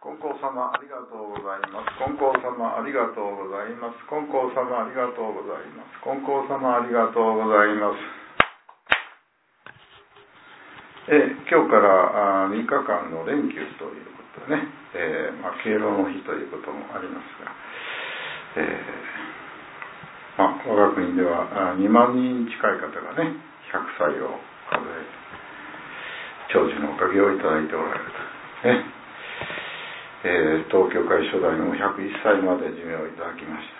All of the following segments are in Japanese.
金光様ありがとうございます。金光様ありがとうございます。金光様ありがとうございます。金光様ありがとうございます。今日から3日間の連休ということでね、敬老の日ということもありますが、我が国では2万人近い方がね、100歳を数え長寿のおかげをいただいておられるとね。東京会初代の101歳まで寿命をいただきました。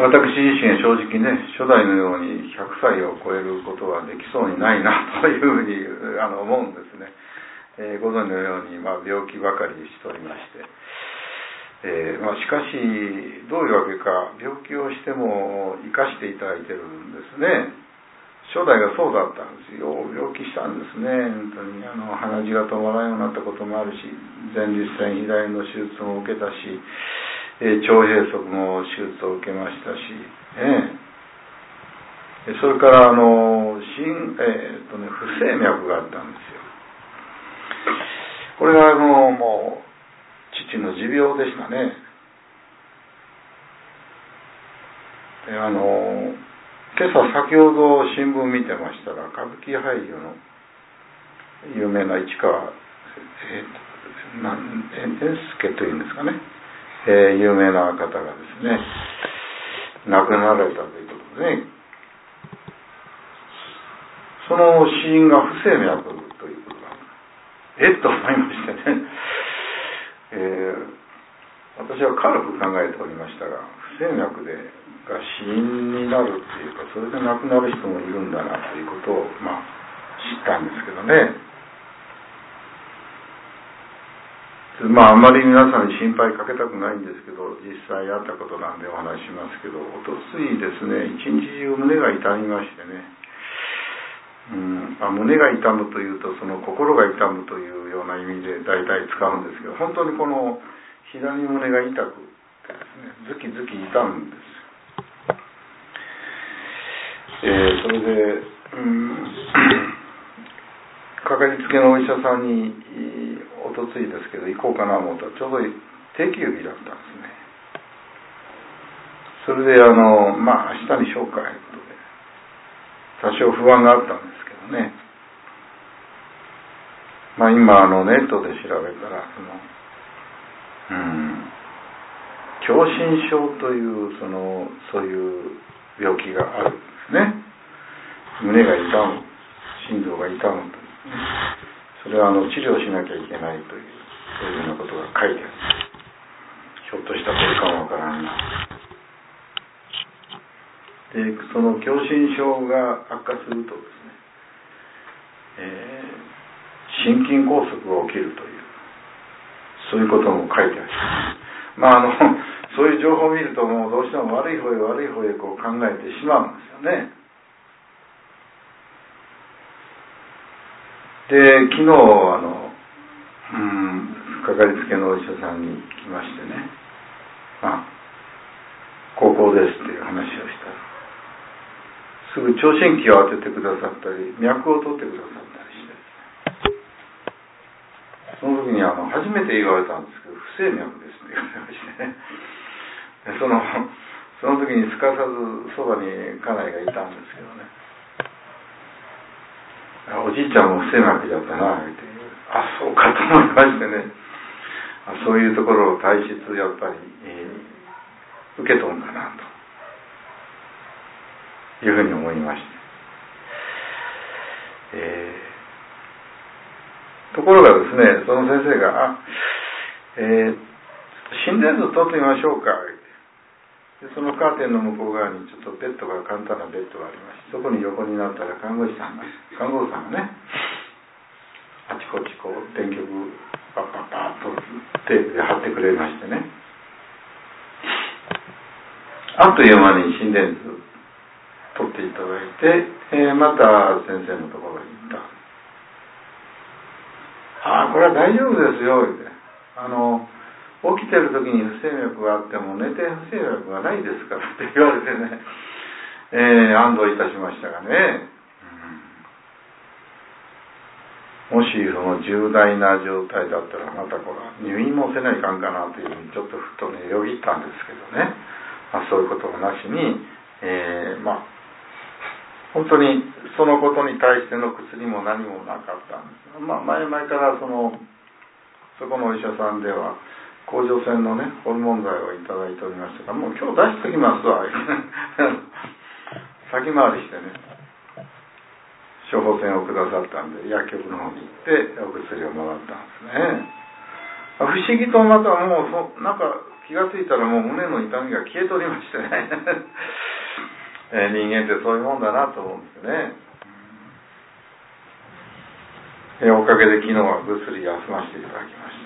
私自身正直ね、初代のように100歳を超えることはできそうにないなというふうに思うんですね。ご存知のように、病気ばかりしておりまして、しかしどういうわけか病気をしても生かしていただいてるんですね。初代がそうだったんですよ。病気したんですね。本当に鼻血が止まらないようになったこともあるし、前立腺肥大の手術も受けたし、腸閉塞の手術を受けましたし、それから不整脈があったんですよ。これがもう父の持病でしたね。今朝先ほど新聞見てましたら、歌舞伎俳優の有名な市川猿介というんですかね、有名な方がですね、亡くなられたということでね、その死因が不整脈ということなんだ。と思いましてね、私は軽く考えておりましたが、不整脈が死因になるっていうか、それで亡くなる人もいるんだなということを知ったんですけどね。あんまり皆さんに心配かけたくないんですけど、実際あったことなんでお話しますけど、おとついですね、一日中胸が痛みましてね、胸が痛むというと、その心が痛むというような意味で大体使うんですけど、本当にこの左胸が痛くてですね、ズキズキ痛むんです。それでかかりつけのお医者さんにおとついですけど行こうかなと思ったら、ちょうど定休日だったんですね。それで明日にしようかということで多少不安があったんですけどね。今ネットで調べたら狭心症というそういう病気があるんですね。胸が痛む、心臓が痛むという、それは治療しなきゃいけないという、そういうようなことが書いてある。ひょっとしたらこれかもわからんな。で、その狭心症が悪化するとですね、心筋梗塞が起きるという、そういうことも書いてある。そういう情報を見ると、もうどうしても悪い方へこう考えてしまうんですよね。で、昨日かかりつけのお医者さんに来ましてね、高校ですっていう話をしたら、すぐ聴診器を当ててくださったり、脈を取ってくださったりして、その時に初めて言われたんですけど、不整脈ですって言われましてね。その時にすかさずそばに家内がいたんですけどね、おじいちゃんも不整脈だったなって、そうかと思いましてね、そういうところを体質やっぱり、受け取るんかなというふうに思いまして、ところがですね、その先生が心電図取ってみましょうか。でそのカーテンの向こう側にちょっとベッドが、簡単なベッドがありまして、そこに横になったら看護婦さんがね、あちこちこう電極パッとテープで貼ってくれましてね、あっという間に心電図取っていただいて、また先生のところに行った。これは大丈夫ですよって、起きてる時に不整脈があっても寝て不整脈がないですからって言われてね、安堵いたしましたがね、 もしその重大な状態だったらまたこれ入院もせないかんかなというふうにちょっとふとねよぎったんですけどね、そういうこともなしに、本当にそのことに対しての薬も何もなかったんです。前々からそこのお医者さんでは甲状腺のねホルモン剤をいただいておりましたから、もう今日出しときますわ先回りしてね処方箋をくださったんで薬局の方に行ってお薬をもらったんですね。不思議とまたもうなんか気がついたらもう胸の痛みが消えとりましてね人間ってそういうもんだなと思うんですね。おかげで昨日はぐっすり休ませていただきました。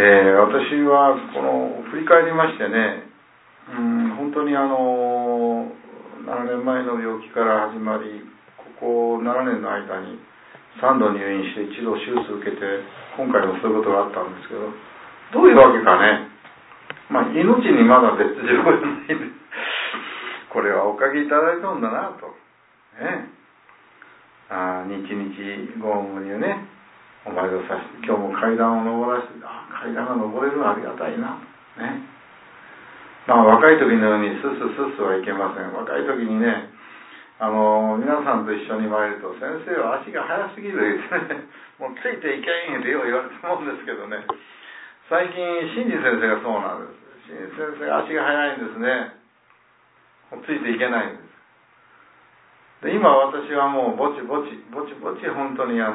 私はこの振り返りましてね、本当に7年前の病気から始まり、ここ7年の間に3度入院して1度手術受けて、今回もそういうことがあったんですけど、どういうわけかね、命にまだ別状がないんで、これはおかげいただいたんだなと、日々ご無にね、お参りをさせて、今日も階段を上らせて、階段が登れるのはありがたいな、若い時のようにスッはいけません。若い時にね、皆さんと一緒に参ると、先生は足が速すぎるですねもうついていけんってよう言われたもんですけどね、最近新次先生がそうなんです。新次先生が足が速いんですね。もうついていけないんです。で今私はもうぼちぼち本当にゆ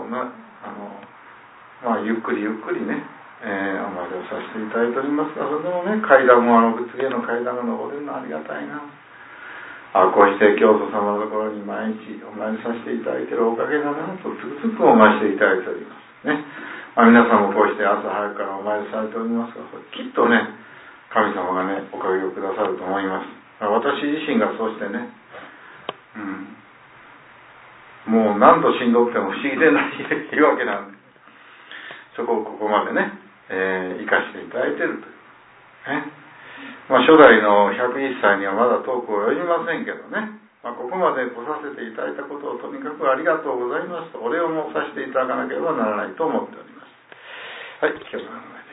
っくりね、お参りをさせていただいておりますが、それでもね、階段も次への階段が登れるのはありがたいな。こうして教祖様のところに毎日お参りさせていただいているおかげだなとつくづくお参りしていただいておりますね。皆さんもこうして朝早くからお参りされておりますが、きっとね、神様がね、おかげをくださると思います。私自身がそうしてね、もう何度しんどくても不思議でないわけなんで、そこをここまでね、生かしていただいているというね。初代の101歳にはまだ遠く及びませんけどね、ここまで来させていただいたことをとにかくありがとうございますとお礼を申させていただかなければならないと思っております。はい、今日は